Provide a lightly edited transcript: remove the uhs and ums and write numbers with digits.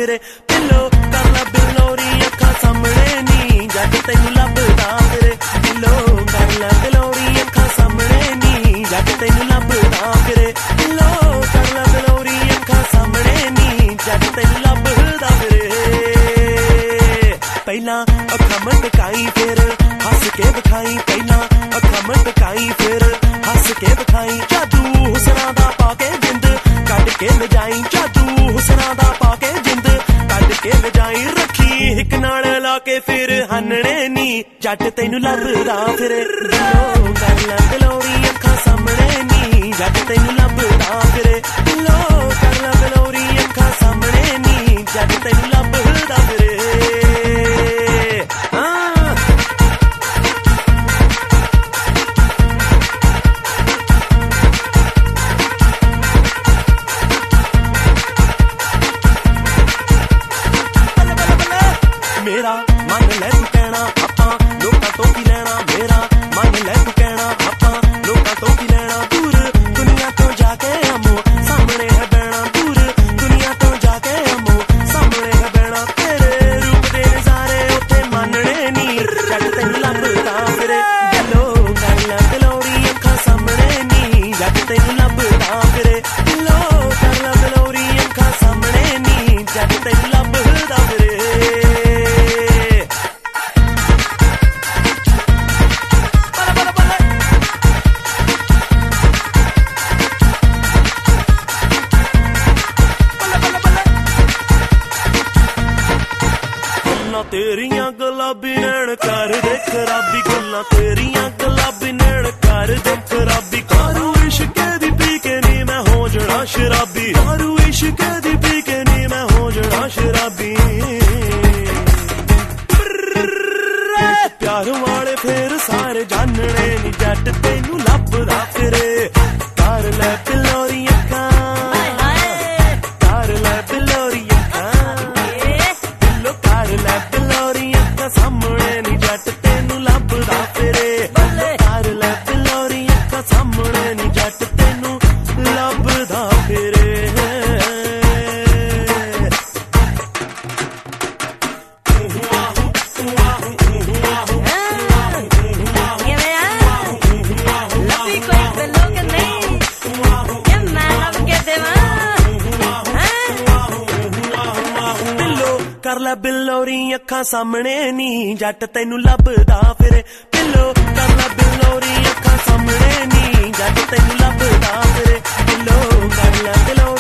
ਫਿਰੇ ਪਿੱਲੋ ਕਰ ਲੈ ਬਿਲੋਰੀ ਅੱਖਾਂ ਸਾਹਮਣੇ ਨੀ ਜੱਟ ਤੈਨੂੰ ਲੱਭਦਾ ਫਿਰੇ ਪਿੱਲੋ ਕਰ ਲੈ ਬਿਲੋਰੀ ਅੱਖਾਂ ਸਾਹਮਣੇ ਨੀ ਜੱਟ ਤੈਨੂੰ ਲੱਭਦਾ ਫਿਰੇ ਪਿੱਲੋ ਕਰ ਲੈ ਬਿਲੋਰੀ ਅੱਖਾਂ ਸਾਹਮਣੇ ਨੀ ਜੱਟ ਤੈਨੂੰ ਲੱਭਦਾ ਫਿਰੇ ਪਹਿਲਾਂ ਅੱਖਾਂ ਮਟਕਾਈ ਫਿਰ ਹੱਸ ਕੇ ਵਿਖਾਈ ਪਹਿਲਾਂ ਅੱਖਾਂ ਮਟਕਾਈ ਫਿਰ ਹੱਸ ਕੇ ਵਿਖਾਈ ਜਾਦੂ ਹੁਸਨਾਂ ਦਾ ਪਾ ਕੇ ਜਿੰਦ ਕੱਢ ਕੇ ਲਜਾਈ ਜਾਦੂ ਹੁਸਨਾਂ ਦਾ ਪਾ ਕੇ ਜਿੰਦ ਕੱਢ ਕੇ ਲਜਾਈ ਰੱਖੀ ਇੱਕ ਨਾਲ ਲਾ ਕੇ ਫਿਰ ਹੰਨਣੇ ਨੀ ਜੱਟ ਤੈਨੂੰ ਲੱਭਦਾ ਫਿਰੇ ਬਿੱਲੋ ਕਰ ਲੈ ਬਿਲੋਰੀ ਅੱਖਾਂ ਸਾਹਮਣੇ ਨੀ ਜੱਟ ਤੈਨੂੰ ਲੱਭਦਾ ਫਿਰੇ ਬਿੱਲੋ ਕਰ ਲੈ ਬਿਲੋਰੀ ਅੱਖਾਂ ਸਾਹਮਣੇ ਨੀ ਜੱਟ ਤੈਨੂੰ ਲੱਭਦਾ ਫਿਰੇ ਮੇਰਾ ਮੰਨ ਲੈ ਤੂੰ ਕਹਿਣਾ ਆਪਾਂ ਲੋਕਾਂ ਤੋਂ ਕੀ ਲੈਣਾ ਮੇਰਾ ਮੰਨ ਲੈ ਤੂੰ ਕਹਿਣਾ ਆਪਾਂ ਲੋਕਾਂ ਤੋਂ ਕੀ ਲੈਣਾ ਦੂਰ ਦੁਨੀਆ ਤੋਂ ਜਾ ਕੇ ਆਮੋ ਸਾਹਮਣੇ ਹੈ ਬਹਿਣਾ ਦੂਰ ਦੁਨੀਆ ਤੋਂ ਜਾ ਕੇ ਆਮੋ ਸਾਹਮਣੇ ਹੈ ਬਹਿਣਾ ਤੇਰੇ ਰੂਪ ਦੇ ਨਜ਼ਾਰੇ ਉੱਥੇ ਮੰਨਣੇ ਨੀ ਜੱਟ ਤੈਨੂੰ ਲੱਭਦਾ ਫਿਰੇ ਬਿੱਲੋ ਕਰ ਲੈ ਬਿਲੋਰੀ ਅੱਖਾਂ ਸਾਹਮਣੇ ਨੀ ਜੱਟ ਤੈਨੂੰ ਲੱਭਦਾ ਫਿਰੇ ਬਿੱਲੋ ਕਰ ਲੈ ਬਿਲੋਰੀ ਅੱਖਾਂ ਸਾਹਮਣੇ ਨੀ ਜੱਟ ਤੈਨੂੰ ਲੱਭਦਾ ਫਿਰੇ ਤੇਰੀਆਂ ਗੁਲਾਬੀ ਨੈਣ ਕਰ ਦੇ ਖਰਾਬੀ ਗੱਲਾਂ ਤੇਰੀਆਂ ਗੁਲਾਬੀ ਨੈਣ ਕਰ ਦੇ ਖਰਾਬੀ ਕਾਰੂ ਇਸ਼ਕ ਦੀ ਪੀ ਕੇ ਨੀ ਮੈਂ ਹੋ ਜਾਣਾ ਸ਼ਰਾਬੀ ਕਾਰੂ ਇਸ਼ਕ ਦੀ ਪੀ ਕੇ ਨੀ ਮੈਂ ਹੋ ਜਾਣਾ ਸ਼ਰਾਬੀ ਪਿਆਰ ਵਾਲੇ ਫੇਰ ਸਾਰੇ ਜਾਣਣੇ ਨੀ ਜੱਟ ਤੈਨੂੰ ਲੱਭਦਾ ਫਿਰੇ ਕਰ ਲੈ ਬਿਲੋਰੀ ਅੱਖਾਂ ਕਰ ਲੈ ਬਿਲੋਰੀ ਅੱਖਾਂ ਬਿੱਲੋ ਕਰ ਲੈ ਸਾਹਮਣੇ ਨੀ ਜੱਟ ਤੈਨੂੰ ਲੱਭਦਾ ਫਿਰੇ ਕਰ ਲੈ ਬਿਲੋਰੀ ਅੱਖਾਂ ਸਾਹਮਣੇ ਨੀ ਜੱਟ ਤੈਨੂੰ ਲੱਭਦਾ ਫਿਰੇ ਕਰ ਲੈ ਬਿਲੋਰੀ ਅੱਖਾਂ ਸਾਹਮਣੇ ਨੀ ਜੱਟ ਤੈਨੂੰ ਲੱਭਦਾ ਫਿਰੇ ਬਿੱਲੋ ਕਰ ਲੈ ਬਿਲੋਰੀ ਅੱਖਾਂ ਸਾਹਮਣੇ ਨੀ ਜੱਟ ਤੈਨੂੰ ਲੱਭਦਾ ਫਿਰੇ ਬਿੱਲੋ ਕਰ ਲੈ ਬਿਲੋਰੀ